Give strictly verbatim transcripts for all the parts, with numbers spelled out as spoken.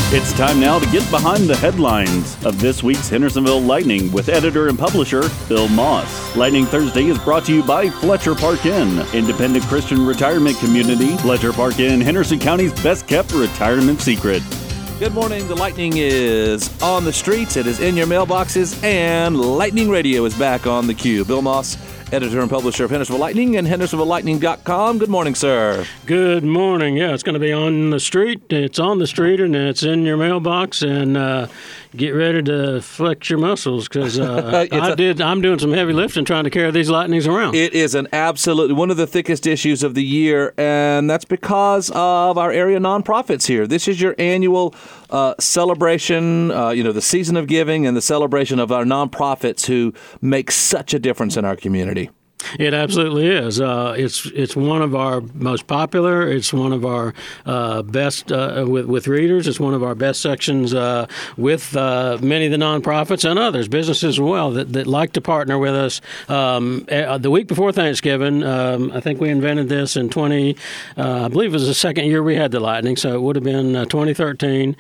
It's time now to get behind the headlines of this week's Hendersonville Lightning with editor and publisher Bill Moss. Lightning Thursday is brought to you by Fletcher Park Inn, independent Christian retirement community. Fletcher Park Inn, Henderson County's best-kept retirement secret. Good morning. The Lightning is on the streets. It is in your mailboxes, and Lightning Radio is back on the queue. Bill Moss, editor and publisher of Hendersonville Lightning and Hendersonville Lightning dot com. Good morning, sir. Good morning. Yeah, it's going to be on the street. It's on the street, and it's in your mailbox. And uh, get ready to flex your muscles because uh, I a, did. I'm doing some heavy lifting trying to carry these Lightnings around. It is an absolutely one of the thickest issues of the year, and that's because of our area nonprofits here. This is your annual uh, celebration. Uh, you know, the season of giving and the celebration of our nonprofits who make such a difference in our community. It absolutely is. Uh, it's it's one of our most popular. It's one of our uh, best uh, with with readers. It's one of our best sections uh, with uh, many of the nonprofits and others, businesses as well, that, that like to partner with us. Um, the week before Thanksgiving, um, I think we invented this in twenty. Uh, I believe it was the second year we had the Lightning, so it would have been uh, twenty thirteen.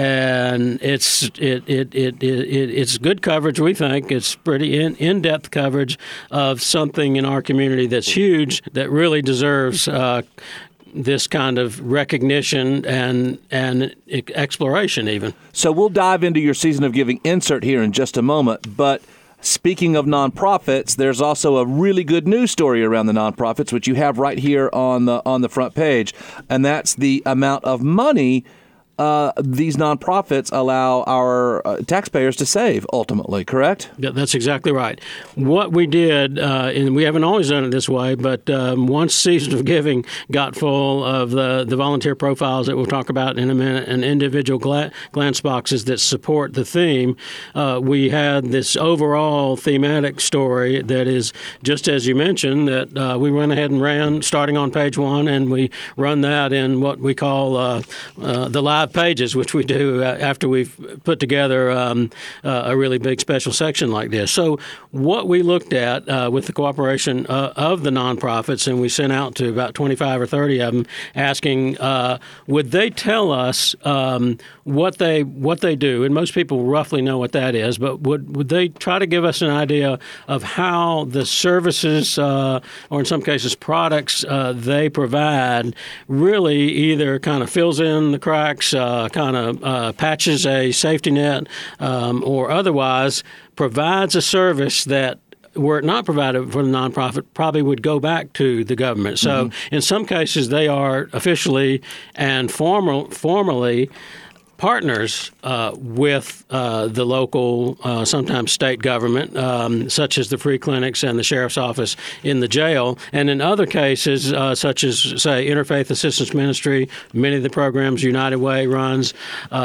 And it's it it, it it it it's good coverage. We think it's pretty in in depth coverage of something in our community that's huge, that really deserves uh, this kind of recognition and and exploration even. So we'll dive into your Season of Giving insert here in just a moment, but speaking of nonprofits, there's also a really good news story around the nonprofits, which you have right here on the on the front page, and that's the amount of money Uh, these nonprofits allow our uh, taxpayers to save, ultimately, correct? Yeah, that's exactly right. What we did, uh, and we haven't always done it this way, but um, once Season of Giving got full of the, the volunteer profiles that we'll talk about in a minute and individual gla- glance boxes that support the theme, uh, we had this overall thematic story that is, just as you mentioned, that uh, we went ahead and ran starting on page one, and we run that in what we call uh, uh, the live pages, which we do uh, after we've put together um, uh, a really big special section like this. So what we looked at uh, with the cooperation uh, of the nonprofits, and we sent out to about twenty-five or thirty of them, asking uh, would they tell us um, what they what they do, and most people roughly know what that is, but would would they try to give us an idea of how the services, uh, or in some cases products uh, they provide, really either kind of fills in the cracks, Uh, kind of uh, patches a safety net, um, or otherwise provides a service that, were it not provided for the nonprofit, probably would go back to the government. So mm-hmm. in some cases, they are officially and formal, formally partners uh, with uh, the local, uh, sometimes state government, um, such as the free clinics and the sheriff's office in the jail. And in other cases, uh, such as, say, Interfaith Assistance Ministry, many of the programs United Way runs,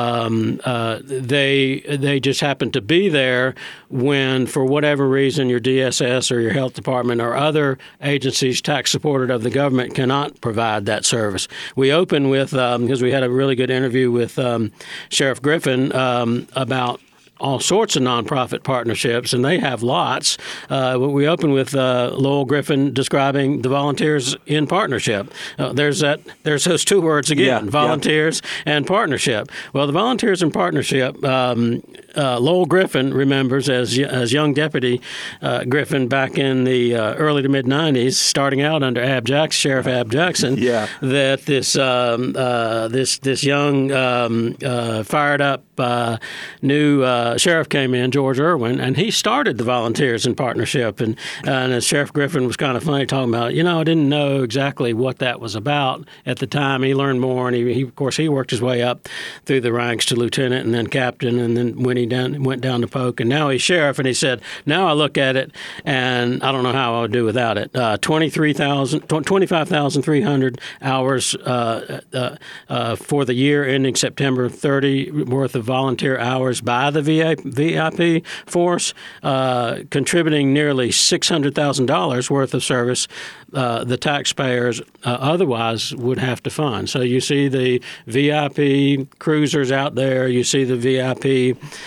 um, uh, they they just happen to be there when, for whatever reason, your D S S or your health department or other agencies tax-supported of the government cannot provide that service. We open with, um, because we had a really good interview with um, Sheriff Griffin um, about all sorts of nonprofit partnerships, and they have lots. Uh, we open with uh, Lowell Griffin describing the volunteers in partnership. Uh, there's that. There's those two words again: yeah, volunteers yeah. and partnership. Well, the volunteers in partnership. Um, uh, Lowell Griffin remembers as as young Deputy uh, Griffin back in the uh, early to mid nineties, starting out under Ab Jackson, Sheriff Ab Jackson. yeah. That this um, uh, this this young um, uh, fired up uh, new. Uh, Uh, sheriff came in, George Irwin, and he started the Volunteers in Partnership. And, uh, and as Sheriff Griffin was kind of funny talking about, you know, I didn't know exactly what that was about at the time. He learned more, and he, he of course, he worked his way up through the ranks to lieutenant and then captain, and then when he down, went down to Polk, and now he's sheriff. And he said, now I look at it, and I don't know how I would do without it. Uh, twenty-three thousand, twenty-five thousand three hundred hours uh, uh, uh, for the year ending September thirtieth worth of volunteer hours by the V I P force, uh, contributing nearly six hundred thousand dollars worth of service uh, the taxpayers uh, otherwise would have to fund. So you see the V I P cruisers out there. You see the V I P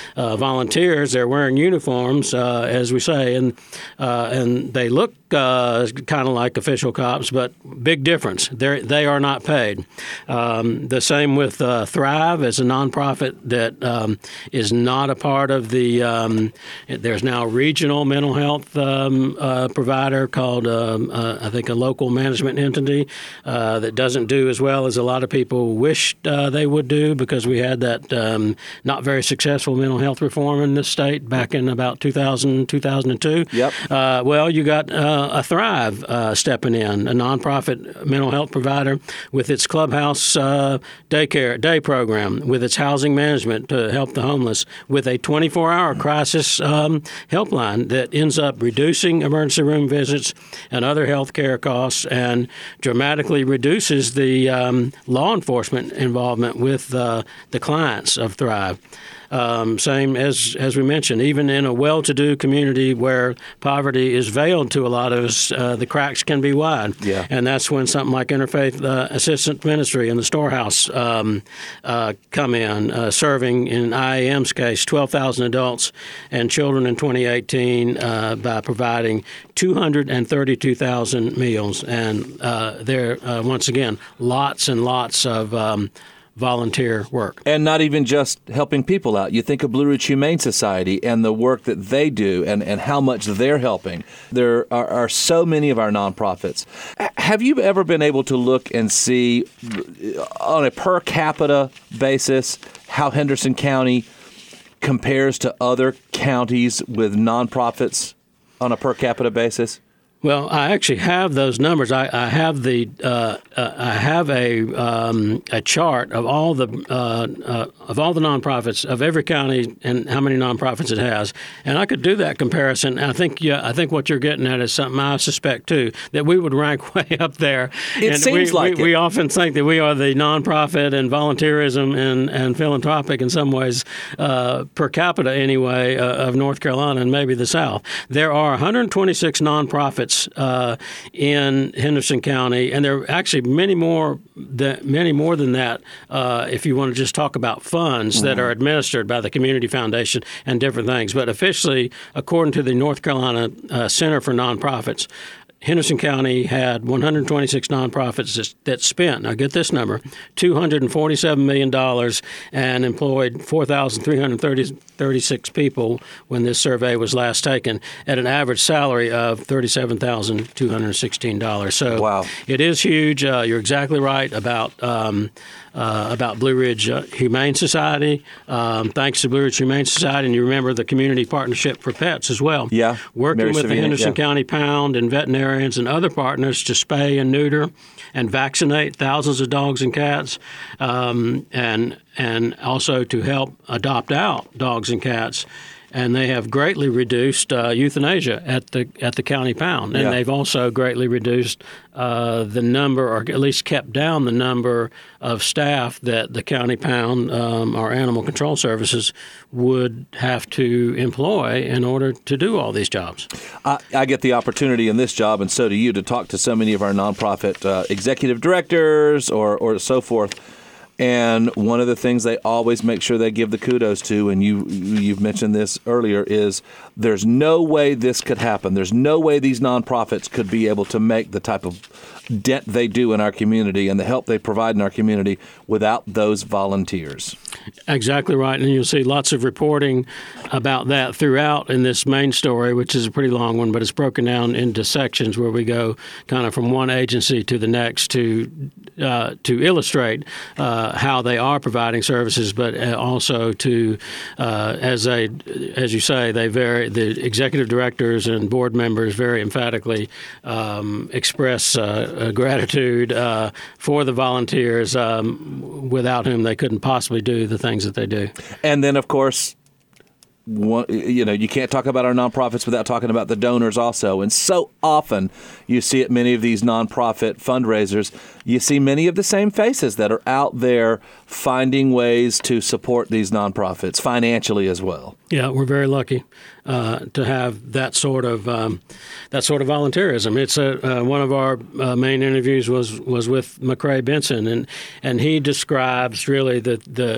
uh, volunteers. They're wearing uniforms, uh, as we say, and uh, and they look uh, kind of like official cops, but big difference. They they are not paid. Um, the same with uh, Thrive, as a nonprofit that um, is not a part of the. Um, there's now a regional mental health um, uh, provider called um, uh, I think a local management entity uh, that doesn't do as well as a lot of people wished uh, they would do, because we had that um, not very successful mental health reform in this state back in about two thousand, two thousand two. Yep. Uh, well, you got uh, a Thrive uh, stepping in, a nonprofit mental health provider with its Clubhouse uh, daycare day program, with its housing management to help the homeless, with a twenty-four hour crisis um, helpline that ends up reducing emergency room visits and other health care costs, and dramatically reduces the um, law enforcement involvement with uh, the clients of Thrive. Um, same as as we mentioned, even in a well-to-do community where poverty is veiled to a lot of us, uh, the cracks can be wide. Yeah. And that's when something like Interfaith uh, Assistance Ministry and the Storehouse um, uh, come in, uh, serving, in I A M's case, twelve thousand adults and children in twenty eighteen uh, by providing two hundred thirty-two thousand meals. And uh, there, uh, once again, lots and lots of um, volunteer work. And not even just helping people out. You think of Blue Ridge Humane Society and the work that they do and, and how much they're helping. There are, are so many of our nonprofits. Have you ever been able to look and see on a per capita basis how Henderson County compares to other counties with nonprofits on a per capita basis? Well, I actually have those numbers. I, I have the uh, uh, I have a um, a chart of all the uh, uh, of all the nonprofits of every county and how many nonprofits it has, and I could do that comparison. I think yeah, I think what you're getting at is something I suspect too, that we would rank way up there. It and seems we, like we, it. we often think that we are the nonprofit and volunteerism and, and philanthropic in some ways uh, per capita anyway uh, of North Carolina and maybe the South. There are one hundred twenty-six nonprofits Uh, in Henderson County, and there are actually many more than, many more than that uh, if you want to just talk about funds mm-hmm. that are administered by the Community Foundation and different things. But officially, according to the North Carolina uh, Center for Nonprofits, Henderson County had one hundred twenty-six nonprofits that spent, now get this number, two hundred forty-seven million dollars and employed four thousand three hundred thirty-six people when this survey was last taken, at an average salary of thirty-seven thousand two hundred sixteen dollars. So wow. It is huge. Uh, you're exactly right about um, uh, about Blue Ridge uh, Humane Society. Um, thanks to Blue Ridge Humane Society, and you remember the Community Partnership for Pets as well. Yeah. Working Mary with Savina, the Henderson yeah. County Pound and veterinarians and other partners to spay and neuter and vaccinate thousands of dogs and cats, um, and and also to help adopt out dogs and cats. And they have greatly reduced uh, euthanasia at the at the county pound, and yeah. they've also greatly reduced uh, the number, or at least kept down the number of staff that the county pound um, or animal control services would have to employ in order to do all these jobs. I, I get the opportunity in this job, and so do you, to talk to so many of our nonprofit uh, executive directors or or so forth. And one of the things they always make sure they give the kudos to, and you, you've mentioned this earlier, is there's no way this could happen. There's no way these nonprofits could be able to make the type of dent they do in our community and the help they provide in our community without those volunteers. Exactly right. And you'll see lots of reporting about that throughout in this main story, which is a pretty long one, but it's broken down into sections where we go kind of from one agency to the next to uh, to illustrate uh, how they are providing services, but also to, uh, as they, as you say, they very the executive directors and board members very emphatically um, express uh, gratitude uh, for the volunteers, um, without whom they couldn't possibly do the things that they do. And then, of course, one, you know, you can't talk about our nonprofits without talking about the donors also. And so often you see at many of these nonprofit fundraisers, you see many of the same faces that are out there finding ways to support these nonprofits financially as well. Yeah, we're very lucky uh, to have that sort of um, that sort of volunteerism. It's a, uh, one of our uh, main interviews was was with McCrae Benson, and and he describes really the the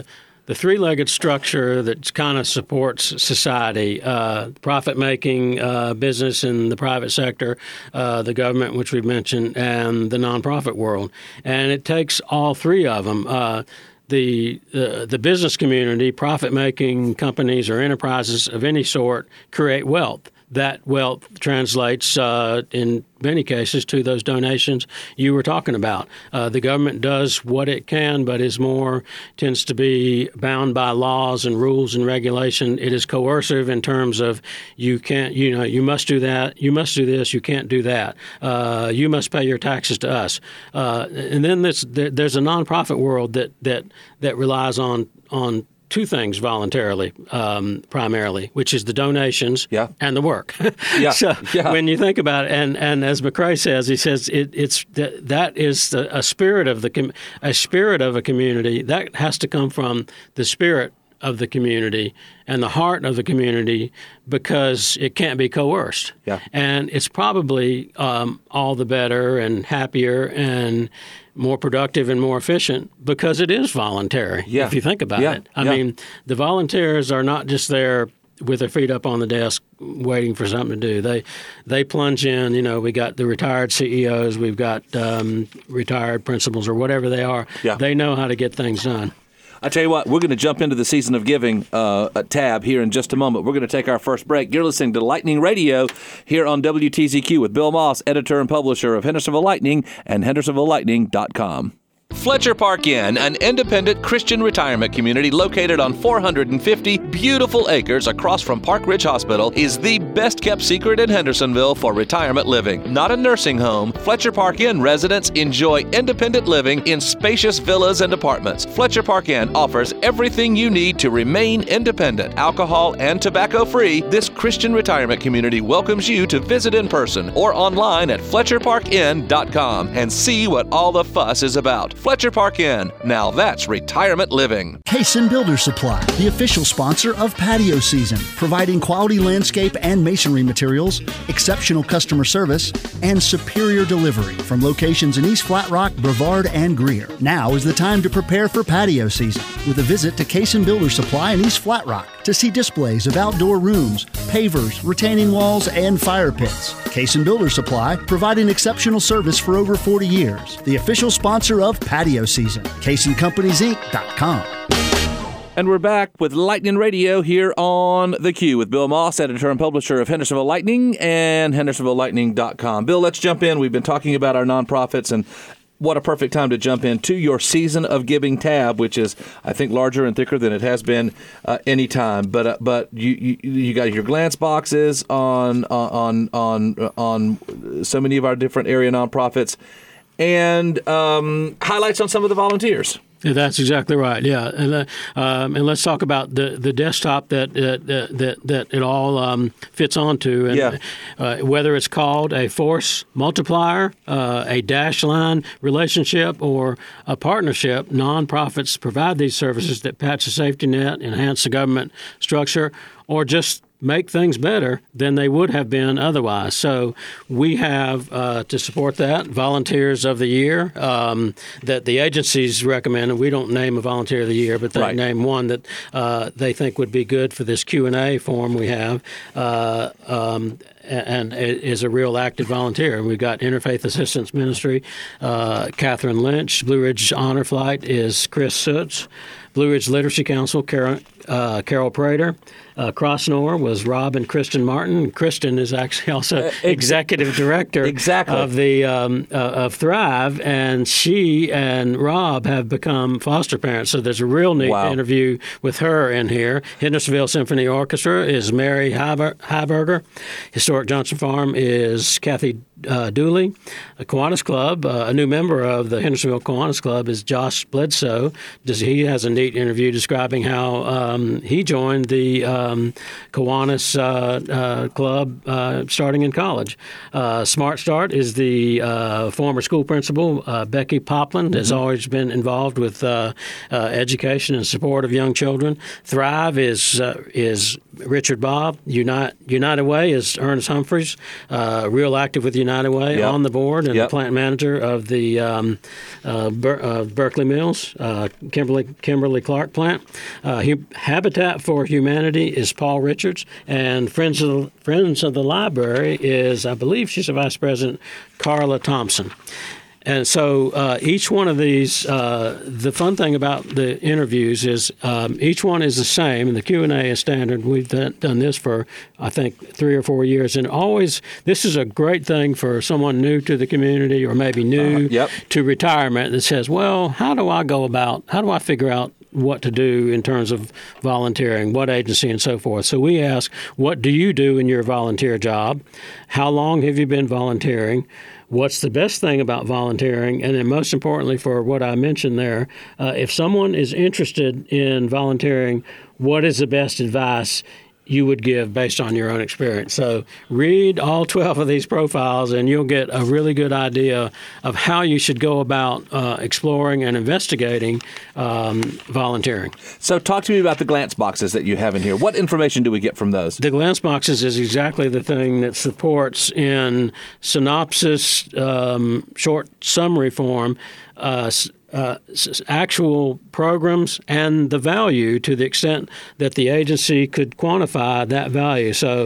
the three-legged structure that kind of supports society, uh, profit-making uh, business in the private sector, uh, the government, which we've mentioned, and the nonprofit world. And it takes all three of them. Uh, the, uh, the business community, profit-making companies or enterprises of any sort create wealth. That wealth translates uh, in many cases to those donations you were talking about. Uh, the government does what it can, but is more tends to be bound by laws and rules and regulation. It is coercive in terms of you can't, you know, you must do that, you must do this, you can't do that. Uh, you must pay your taxes to us. Uh, and then this, there, there's a nonprofit world that that that relies on on. two things voluntarily, um, primarily, which is the donations yeah. and the work. yeah. So yeah. when you think about it, and, and as McCrae says, he says it, it's that, that is the, a spirit of the a spirit of a community that has to come from the spirit of the community and the heart of the community, because it can't be coerced. Yeah. And it's probably um, all the better and happier and more productive and more efficient because it is voluntary, yeah. if you think about yeah. it. I yeah. mean, the volunteers are not just there with their feet up on the desk waiting for something to do. They they plunge in. You know, we got the retired C E Os, we've got um, retired principals or whatever they are. Yeah. They know how to get things done. I tell you what, we're going to jump into the Season of Giving uh, tab here in just a moment. We're going to take our first break. You're listening to Lightning Radio here on W T Z Q with Bill Moss, editor and publisher of Hendersonville Lightning and Hendersonville Lightning dot com. Fletcher Park Inn, an independent Christian retirement community located on four hundred fifty beautiful acres across from Park Ridge Hospital, is the best-kept secret in Hendersonville for retirement living. Not a nursing home, Fletcher Park Inn residents enjoy independent living in spacious villas and apartments. Fletcher Park Inn offers everything you need to remain independent. Alcohol and tobacco-free, this Christian retirement community welcomes you to visit in person or online at Fletcher Park Inn dot com and see what all the fuss is about. Fletcher Park Inn. Now that's retirement living. Cason Builder Supply, the official sponsor of patio season, providing quality landscape and masonry materials, exceptional customer service, and superior delivery from locations in East Flat Rock, Brevard, and Greer. Now is the time to prepare for patio season with a visit to Cason Builder Supply in East Flat Rock to see displays of outdoor rooms, pavers, retaining walls, and fire pits. Cason Builder Supply, providing exceptional service for over forty years. The official sponsor of patio season. Cason Companies Inc dot com. And we're back with Lightning Radio here on The Q with Bill Moss, editor and publisher of Hendersonville Lightning and Hendersonville Lightning dot com. Bill, let's jump in. We've been talking about our nonprofits, and what a perfect time to jump into your Season of Giving tab, which is, I think, larger and thicker than it has been uh, any time. But uh, but you, you you got your glance boxes on on on on so many of our different area nonprofits, and um, highlights on some of the volunteers. Yeah, that's exactly right. Yeah, and uh, um, and let's talk about the, the desktop that uh, that that it all um, fits onto, and yeah. uh, whether it's called a force multiplier, uh, a dash line relationship, or a partnership. Nonprofits provide these services that patch the safety net, enhance the government structure, or just make things better than they would have been otherwise. So we have, uh, to support that, Volunteers of the Year um, that the agencies recommend. And we don't name a Volunteer of the Year, but they right. name one that uh, they think would be good for this Q and A form we have. Uh, um, and is a real active volunteer. We've got Interfaith Assistance Ministry, uh, Catherine Lynch. Blue Ridge Honor Flight is Chris Sutz. Blue Ridge Literacy Council, Carol, uh, Carol Prater. Uh, Crossnor was Rob and Kristen Martin. Kristen is actually also uh, ex- executive director exactly. of the um, uh, of Thrive, and she and Rob have become foster parents. So there's a real neat wow. interview with her in here. Hendersonville Symphony Orchestra is Mary Heiberger. Historic Johnson Farm is Kathy uh, Dooley. The Kiwanis Club, uh, a new member of the Hendersonville Kiwanis Club, is Josh Bledsoe. He has a neat interview describing how um, he joined the um, Kiwanis uh, uh, Club uh, starting in college. Uh, Smart Start is the uh, former school principal, uh, Becky Popland, mm-hmm. has always been involved with uh, uh, education and support of young children. Thrive is uh, is Richard Bob. Unite, United Way is Ernest Humphreys, uh, real active with United Way yep. on the board and yep. the plant manager of the um, uh, Ber- uh, Berkeley Mills, uh, Kimberly Kimberly Clark plant. Uh, Hu- Habitat for Humanity is Paul Richards, and Friends of the, Friends of the Library is, I believe, she's a vice president, Carla Thompson. And so uh, each one of these, uh, the fun thing about the interviews is um, each one is the same, and the Q and A is standard. We've done, done this for, I think, three or four years. And always, this is a great thing for someone new to the community or maybe new uh, yep. to retirement that says, well, how do I go about, how do I figure out what to do in terms of volunteering, what agency, and so forth. So we ask, what do you do in your volunteer job? How long have you been volunteering? What's the best thing about volunteering? And then most importantly, for what I mentioned there, uh, if someone is interested in volunteering, what is the best advice you would give based on your own experience? So read all twelve of these profiles and you'll get a really good idea of how you should go about uh, exploring and investigating um, volunteering. So talk to me about the glance boxes that you have in here. What information do we get from those? The glance boxes is exactly the thing that supports in synopsis, um, short summary form, uh, Uh, actual programs and the value to the extent that the agency could quantify that value. So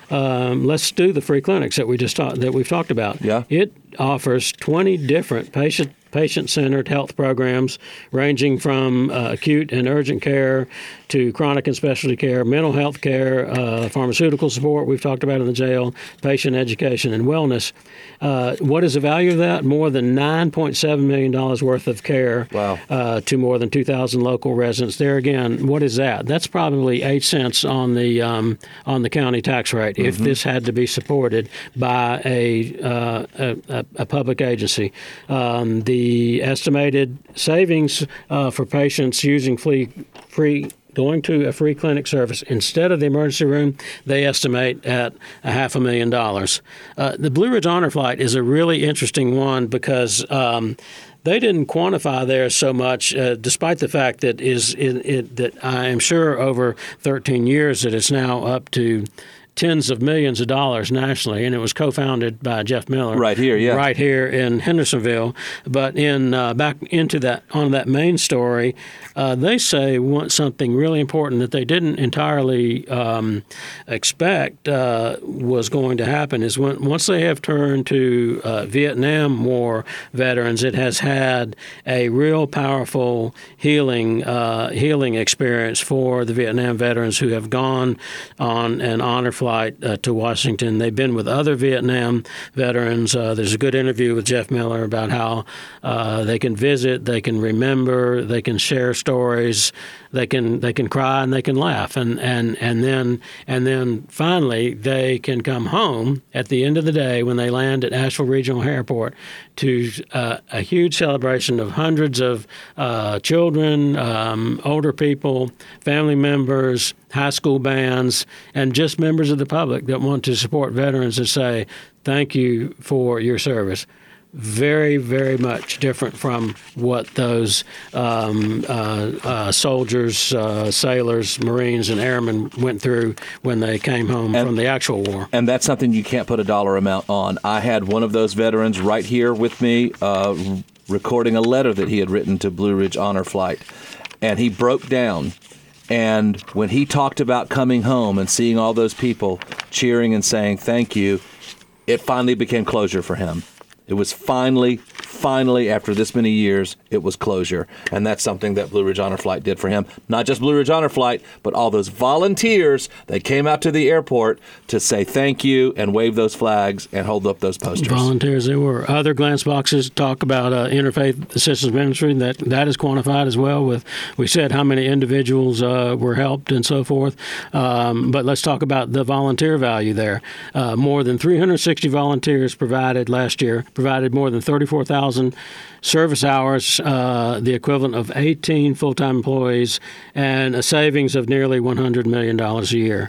um, let's do the free clinics that we just talked that we've talked about. Yeah. It offers twenty different patient patient-centered health programs ranging from uh, acute and urgent care to chronic and specialty care, mental health care, uh, pharmaceutical support we've talked about in the jail, patient education, and wellness. Uh, what is the value of that? More than nine point seven million dollars worth of care wow. uh, to more than two thousand local residents. There again, what is that? That's probably eight cents on the um, on the county tax rate mm-hmm. if this had to be supported by a, uh, a, a public agency. Um, the The estimated savings uh, for patients using free, free going to a free clinic service instead of the emergency room, they estimate at a half a million dollars. Uh, the Blue Ridge Honor Flight is a really interesting one because um, they didn't quantify there so much, uh, despite the fact that is it, it, that I am sure over thirteen years that it's now up to tens of millions of dollars nationally, and it was co-founded by Jeff Miller. Right here, yeah. Right here in Hendersonville. But in uh, back into that on that main story, uh, they say want something really important that they didn't entirely um, expect uh, was going to happen is when once they have turned to uh, Vietnam War veterans, it has had a real powerful healing uh, healing experience for the Vietnam veterans who have gone on an honor flight Uh, to Washington. They've been with other Vietnam veterans. Uh, there's a good interview with Jeff Miller about how uh, they can visit, they can remember, they can share stories, they can they can cry and they can laugh, and and and then and then finally they can come home at the end of the day when they land at Asheville Regional Airport to uh, a huge celebration of hundreds of uh, children, um, older people, family members, high school bands, and just members of the public that want to support veterans and say, thank you for your service. Very, very much different from what those um, uh, uh, soldiers, uh, sailors, Marines, and airmen went through when they came home and, from the actual war. And that's something you can't put a dollar amount on. I had one of those veterans right here with me uh, recording a letter that he had written to Blue Ridge Honor Flight, and he broke down. And when he talked about coming home and seeing all those people cheering and saying thank you, it finally became closure for him. It was finally, finally, after this many years, it was closure. And that's something that Blue Ridge Honor Flight did for him. Not just Blue Ridge Honor Flight, but all those volunteers that came out to the airport to say thank you and wave those flags and hold up those posters. Volunteers, they were. Other glance boxes talk about uh, interfaith assistance ministry. That that is quantified as well. With we said how many individuals uh, were helped and so forth. Um, but let's talk about the volunteer value there. Uh, more than three hundred sixty volunteers provided last year. Provided more than thirty-four thousand thousand service hours, uh, the equivalent of eighteen full-time employees, and a savings of nearly one hundred million dollars a year.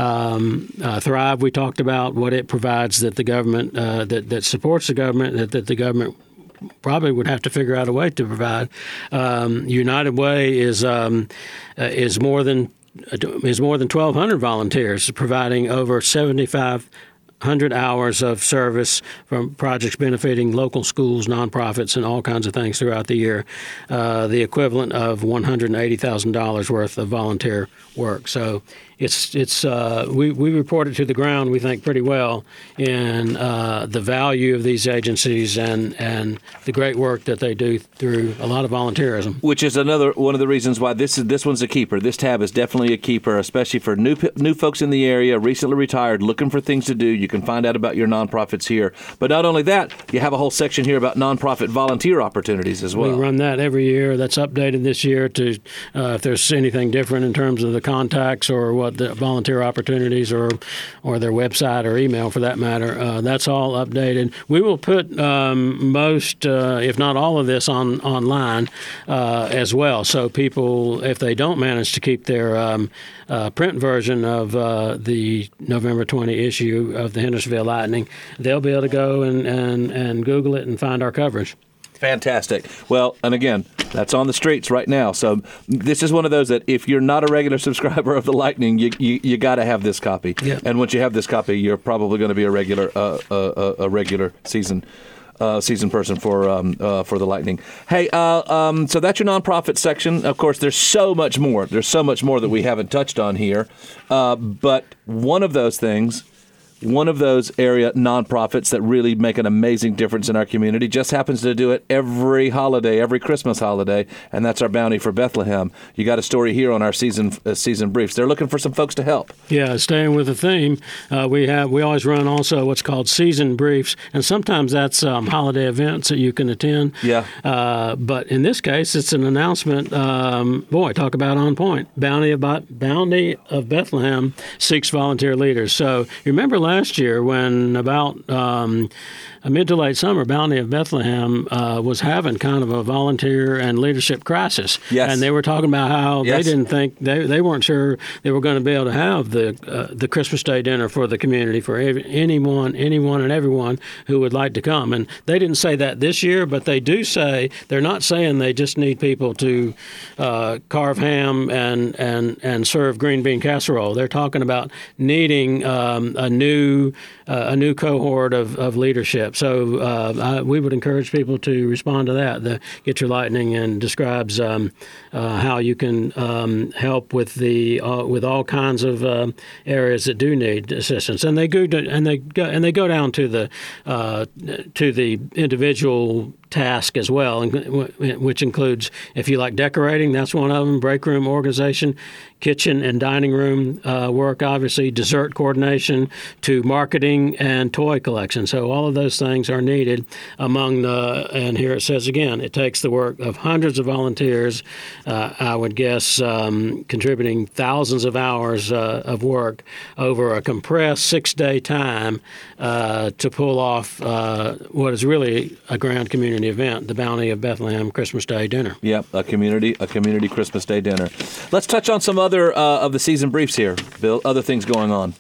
Um, uh, Thrive, we talked about what it provides that the government, uh, that, that supports the government, that, that the government probably would have to figure out a way to provide. Um, United Way is um, uh, is more than is more than twelve hundred volunteers, providing over seventy-five hundred hours of service from projects benefiting local schools, nonprofits, and all kinds of things throughout the year, uh, the equivalent of one hundred eighty thousand dollars worth of volunteer work. So it's it's uh, we, we report it to the ground, we think, pretty well in uh, the value of these agencies and, and the great work that they do through a lot of volunteerism. Which is another one of the reasons why this is this one's a keeper. This tab is definitely a keeper, especially for new new folks in the area, recently retired, looking for things to do. You can find out about your nonprofits here. But not only that, you have a whole section here about nonprofit volunteer opportunities as well. We run that every year. That's updated this year to uh, if there's anything different in terms of the contacts or what the volunteer opportunities or or their website or email for that matter. Uh, that's all updated. We will put um, most, uh, if not all of this on online uh, as well. So people, if they don't manage to keep their um, uh, print version of uh, the November twentieth issue of the Hendersonville Lightning, they'll be able to go and, and, and Google it and find our coverage. Fantastic. Well, and again, that's on the streets right now. So this is one of those that if you're not a regular subscriber of the Lightning, you you, you got to have this copy. Yep. And once you have this copy, you're probably going to be a regular uh, uh, a regular season uh, season person for um, uh, for the Lightning. Hey, uh, um, so that's your nonprofit section. Of course, there's so much more. There's so much more that we haven't touched on here. Uh, but one of those things. One of those area nonprofits that really make an amazing difference in our community just happens to do it every holiday, every Christmas holiday, and that's our Bounty for Bethlehem. You got a story here on our season uh, season briefs. They're looking for some folks to help. Yeah, staying with the theme, uh, we have we always run also what's called season briefs, and sometimes that's um, holiday events that you can attend. Yeah. Uh, but in this case, it's an announcement. Um, boy, talk about on point. Bounty of Bounty of Bethlehem seeks volunteer leaders. So you remember last Last year, when about um, mid to late summer, Bounty of Bethlehem uh, was having kind of a volunteer and leadership crisis. Yes. And they were talking about how yes. they didn't think, they, they weren't sure they were going to be able to have the uh, the Christmas Day dinner for the community, for every, anyone, anyone and everyone who would like to come. And they didn't say that this year, but they do say, they're not saying they just need people to uh, carve ham and, and, and serve green bean casserole. They're talking about needing um, a new Uh, a new cohort of, of leadership. So uh, I, we would encourage people to respond to that. The Get Your Lightning and describes um, uh, how you can um, help with the uh, with all kinds of uh, areas that do need assistance. And they go to, and they go and they go down to the uh, to the individual task as well, which includes, if you like decorating, that's one of them, break room organization, kitchen and dining room uh, work, obviously, dessert coordination, to marketing and toy collection. So all of those things are needed among the, and here it says again, it takes the work of hundreds of volunteers, uh, I would guess um, contributing thousands of hours uh, of work over a compressed six-day time uh, to pull off uh, what is really a grand community event, the Bounty of Bethlehem Christmas Day dinner. Yep, a community a community Christmas Day dinner. Let's touch on some other uh, of the season briefs here, Bill, other things going on.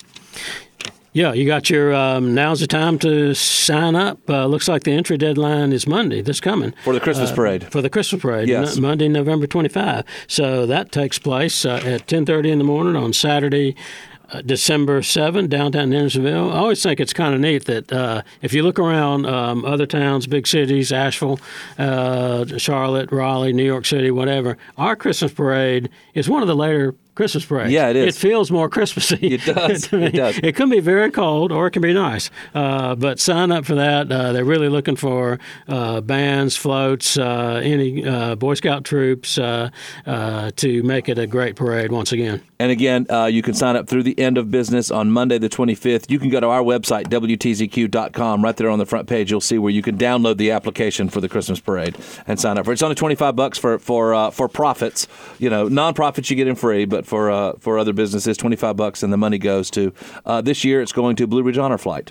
Yeah, you got your, um, now's the time to sign up. Uh, looks like the entry deadline is Monday, this coming. For the Christmas uh, parade. For the Christmas parade, yes. n- Monday, November twenty-fifth. So that takes place uh, at ten thirty in the morning on Saturday, Uh, December seventh, downtown Hendersonville. I always think it's kind of neat that uh, if you look around um, other towns, big cities, Asheville, uh, Charlotte, Raleigh, New York City, whatever, our Christmas parade is one of the later Christmas parades. Yeah, it is. It feels more Christmassy. It does. It does. It can be very cold or it can be nice. Uh, but sign up for that. Uh, they're really looking for uh, bands, floats, uh, any uh, Boy Scout troops uh, uh, to make it a great parade once again. And again, uh, you can sign up through the end of business on Monday the twenty-fifth. You can go to our website, W T Z Q dot com. Right there on the front page, you'll see where you can download the application for the Christmas parade and sign up for it. It's only twenty-five bucks for for uh, for profits. You know, nonprofits you get in free, but for uh, for other businesses, twenty-five bucks, and the money goes to uh, this year. It's going to Blue Ridge Honor Flight.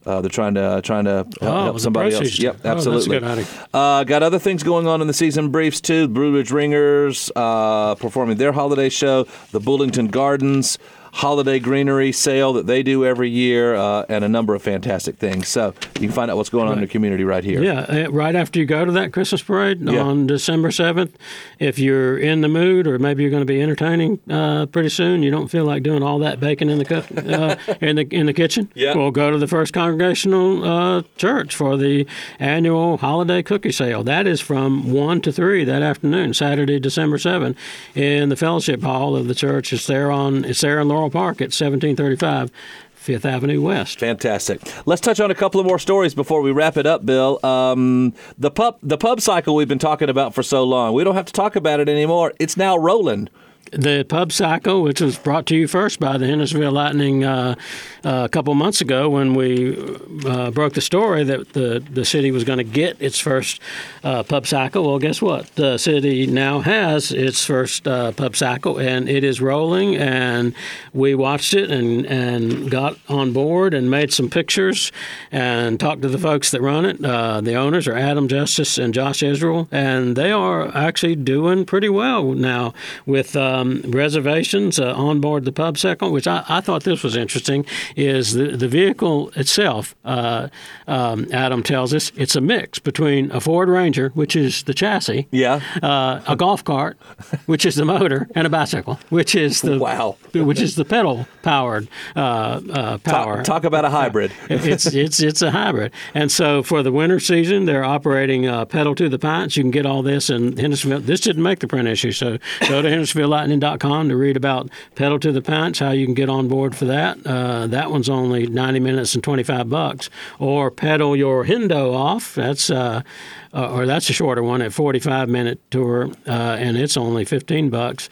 Uh, they're trying to uh, trying to help, oh, help somebody else. Easter. Yep, absolutely. Oh, that's a good idea. Uh, got other things going on in the season briefs too. Blue Ridge Ringers uh, performing their holiday show. The Bullington Gardens holiday greenery sale that they do every year, uh, and a number of fantastic things. So you can find out what's going on right. in the community right here. Yeah, right after you go to that Christmas parade yeah. on December seventh, if you're in the mood or maybe you're going to be entertaining uh, pretty soon, you don't feel like doing all that baking in the cook, uh, in the in the kitchen, yeah. well, go to the First Congregational uh, Church for the annual holiday cookie sale. That is from one to three that afternoon, Saturday, December seventh, in the fellowship hall of the church. It's there on it's there in Laurel Park at seventeen thirty-five Fifth Avenue West. Fantastic. Let's touch on a couple of more stories before we wrap it up, Bill. Um, the pub the pub cycle we've been talking about for so long. We don't have to talk about it anymore. It's now rolling. The pub cycle, which was brought to you first by the Hendersonville Lightning uh, uh, a couple months ago when we uh, broke the story that the, the city was going to get its first uh, pub cycle. Well, guess what? The city now has its first uh, pub cycle, and it is rolling, and we watched it and, and got on board and made some pictures and talked to the folks that run it. Uh, the owners are Adam Justice and Josh Israel, and they are actually doing pretty well now with uh, Um, reservations uh, on board the pub cycle, which I, I thought this was interesting, is the, the vehicle itself, uh, um, Adam tells us, it's a mix between a Ford Ranger, which is the chassis, yeah, uh, a golf cart, which is the motor, and a bicycle, which is the wow, which is the pedal-powered uh, uh, power. Talk, talk about a hybrid. it's it's it's a hybrid. And so for the winter season, they're operating uh, pedal to the pints. You can get all this in Hendersonville. This didn't make the print issue, so go to Hendersonville Lightning dot com to read about Pedal to the Pints, how you can get on board for that. Uh, that one's only ninety minutes and twenty-five bucks. Or Pedal Your Hendo Off. That's uh, uh, or that's a shorter one at forty-five minute tour, uh, and it's only fifteen bucks.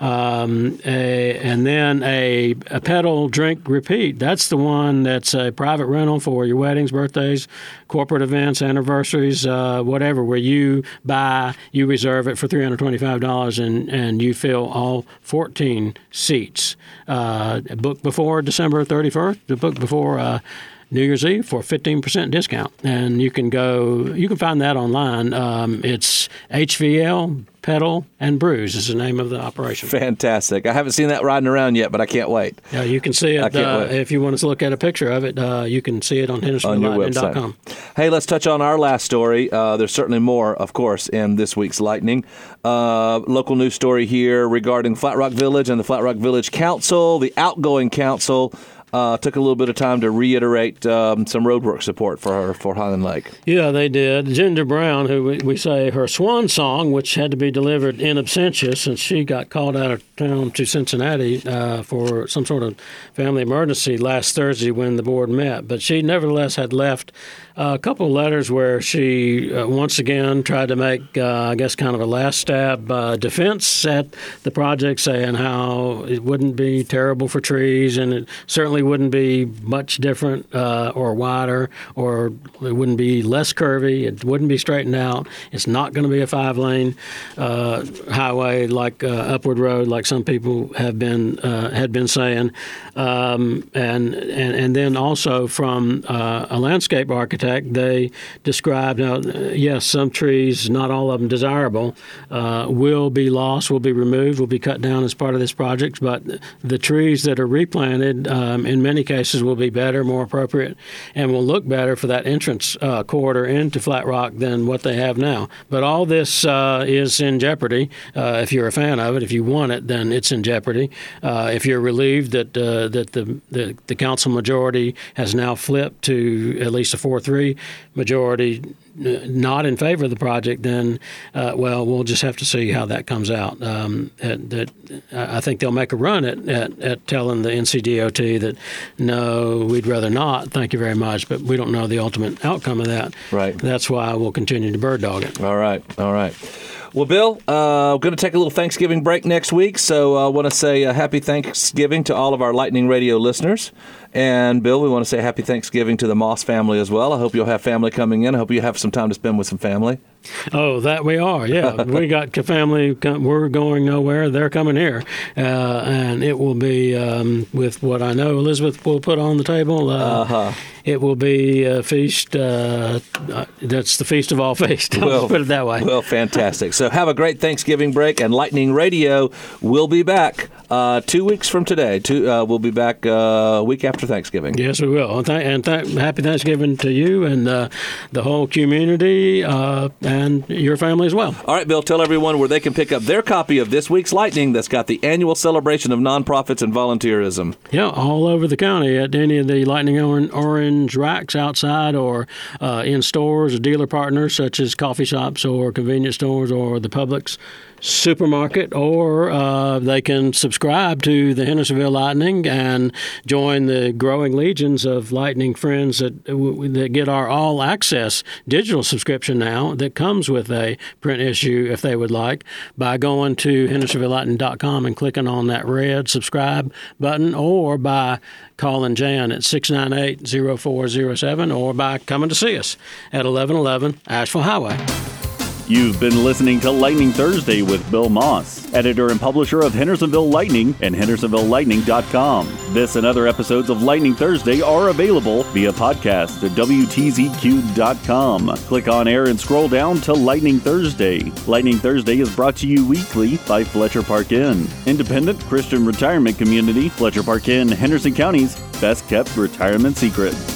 Um, a, and then a, a Pedal Drink Repeat. That's the one that's a private rental for your weddings, birthdays, corporate events, anniversaries, uh, whatever, where you buy, you reserve it for three hundred twenty-five dollars and, and you fill all fourteen seats. Uh, book before December thirty-first, the book before uh, New Year's Eve for a fifteen percent discount. And you can go, you can find that online. Um, it's H V L Pedal and Brews is the name of the operation. Fantastic. I haven't seen that riding around yet, but I can't wait. Yeah, you can see it. Uh, if you want to look at a picture of it, uh, you can see it on Hendersonville Lightning dot com. Hey, let's touch on our last story. Uh, there's certainly more, of course, in this week's Lightning. Uh, local news story here regarding Flat Rock Village and the Flat Rock Village Council. The outgoing council Uh, took a little bit of time to reiterate um, some roadwork support for her, for Highland Lake. Yeah, they did. Ginger Brown, who we, we say her swan song, which had to be delivered in absentia since she got called out of town to Cincinnati uh, for some sort of family emergency last Thursday when the board met. But she nevertheless had left a couple of letters where she uh, once again tried to make, uh, I guess, kind of a last stab uh, defense at the project, saying how it wouldn't be terrible for trees and it certainly wouldn't be much different uh, or wider, or it wouldn't be less curvy. It wouldn't be straightened out. It's not going to be a five-lane uh, highway like uh, Upward Road, like some people have been uh, had been saying. Um, and, and and then also from uh, a landscape architect, they described how yes, some trees, not all of them desirable, uh, will be lost, will be removed, will be cut down as part of this project. But the trees that are replanted, um, in many cases, will be better, more appropriate, and will look better for that entrance uh, corridor into Flat Rock than what they have now. But all this uh, is in jeopardy. Uh, if you're a fan of it, if you want it, then it's in jeopardy. Uh, if you're relieved that uh, that the, the the council majority has now flipped to at least a four three majority, not in favor of the project, then, uh, well, we'll just have to see how that comes out. Um, that, that I think they'll make a run at, at, at telling the N C D O T that, no, we'd rather not, thank you very much, but we don't know the ultimate outcome of that. Right. That's why we'll continue to bird dog it. All right. All right. Well, Bill, uh, we're going to take a little Thanksgiving break next week, so I uh, want to say a happy Thanksgiving to all of our Lightning Radio listeners. And, Bill, we want to say happy Thanksgiving to the Moss family as well. I hope you'll have family coming in. I hope you have some time to spend with some family. Oh, that we are, yeah. We got family. We're going nowhere. They're coming here. Uh, and it will be, um, with what I know Elizabeth will put on the table, uh, uh-huh. it will be a feast. Uh, that's the feast of all feasts. Well, put it that way. Well, fantastic. So have a great Thanksgiving break, and Lightning Radio will be back uh, two weeks from today. Two, uh, we'll be back uh, a week after Thanksgiving. Yes, we will. And, th- and th- happy Thanksgiving to you and uh, the whole community uh, and your family as well. All right, Bill, tell everyone where they can pick up their copy of this week's Lightning that's got the annual celebration of nonprofits and volunteerism. Yeah, all over the county at any of the Lightning Orange racks outside or uh, in stores or dealer partners such as coffee shops or convenience stores or the Publix supermarket, or uh, they can subscribe to the Hendersonville Lightning and join the growing legions of Lightning friends that that get our all-access digital subscription now that comes with a print issue if they would like, by going to hendersonville lightning dot com and clicking on that red subscribe button, or by calling Jan at six nine eight, zero four zero seven, or by coming to see us at eleven eleven Asheville Highway. You've been listening to Lightning Thursday with Bill Moss, editor and publisher of Hendersonville Lightning and hendersonville lightning dot com. This and other episodes of Lightning Thursday are available via podcast at W T Z Q dot com. Click on air and scroll down to Lightning Thursday. Lightning Thursday is brought to you weekly by Fletcher Park Inn, independent Christian retirement community, Fletcher Park Inn, Henderson County's best kept retirement secret.